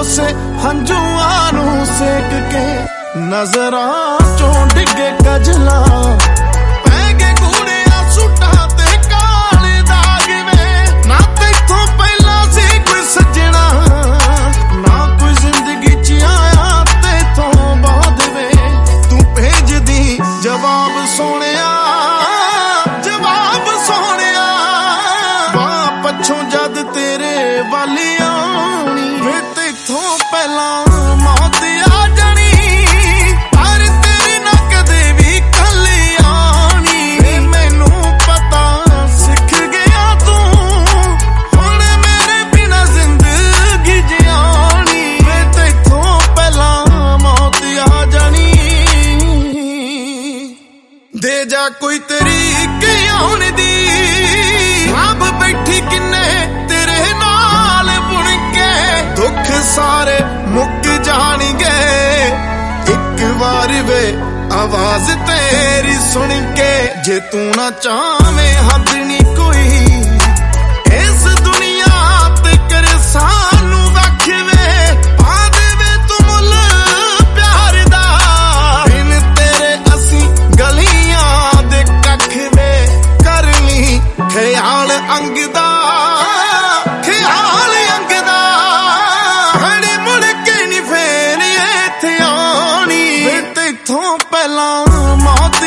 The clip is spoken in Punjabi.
ਕੋਸੇ ਹੰਝੂਆਂ ਨੂੰ ਸੇਕ ਕੇ ਨਜ਼ਰਾਂ ਚੋਂ ਡਿੱਗੇ ਕਜਲਾ ਪੈ ਗਏ ਗੂੜੇ ਸੁੱਟਾਂ ਤੇ ਕਾਲੇ ਦਾਗ ਵੇ ਨਾ ਤੈਥੋਂ ਪਹਿਲਾਂ ਸੀ ਕੋਈ ਸੱਜਣਾ ਨਾ ਕੋਈ ਜ਼ਿੰਦਗੀ ਚ ਆਇਆ ਤੈਥੋਂ ਬਾਅਦ ਵੇ ਤੂੰ ਭੇਜਦੀ ਜਵਾਬ ਸੋਹਣਿਆ ਪੱਛੋਂ ਜਦ ਤੇਰੇ ਵੱਲ ਆਉਣੀ ਵੇ ਤੈਥੋਂ ਪਹਿਲਾਂ ਮੌਤ ਆ ਜਾਣੀ ਪਰ ਤੇਰੀ ਨਾ ਕਦੇ ਵੀ ਕੱਲ ਆਉਣੀ ਵੇ ਮੈਨੂੰ ਪਤਾ ਸਿੱਖ ਗਿਆ ਤੂੰ ਹੁਣ ਮੇਰੇ ਬਿਨਾਂ ਜ਼ਿੰਦਗੀ ਜਿਉਣੀ ਵੇ ਤੈਥੋਂ ਪਹਿਲਾਂ ਮੌਤ ਆ ਜਾਣੀ ਦੇ ਜਾ ਕੋਈ ਤਰੀਕ ਆਉਣ ਦੀ ਰੱਬ ਬੈਠੀ ਕਿੰਨੇ ਤੇਰੇ ਨਾਲ ਬੁਣ ਕੇ ਦੁੱਖ ਸਾਰੇ ਮੁੱਕ ਜਾਣਗੇ ਇੱਕ ਵਾਰ ਵੇ ਆਵਾਜ਼ ਤੇਰੀ ਸੁਣ ਕੇ ਜੇ ਤੂੰ ਨਾ ਚਾਵੇਂ ਹੱਦ ਨੀ ਕੋਈ ਇਸ ਦੁਨੀਆ ਤੇ ਕਰੇ ਸਾਨੂੰ ਵੱਖ ਵੇ ਪਾ ਦੇਵੇ ਤੂੰ ਮੁੱਲ ਪਿਆਰ ਦਾ ਬਿਨ ਤੇਰੇ ਅਸੀਂ ਗਲੀਆਂ ਦੇ ਕੱਖ ਵੇ ਕਰ ਲਈ ਖਿਆਲ ਅੰਗ ਦਾ ਖਿਆਲ ਅੰਗ ਦਾ ਹਣੇ ਮੁੜ ਕੇ ਨੀ ਫੇਰ ਇੱਥੇ ਆਉਣੀ ਵੇ ਤੈਥੋਂ ਪਹਿਲਾਂ ਮੌਤ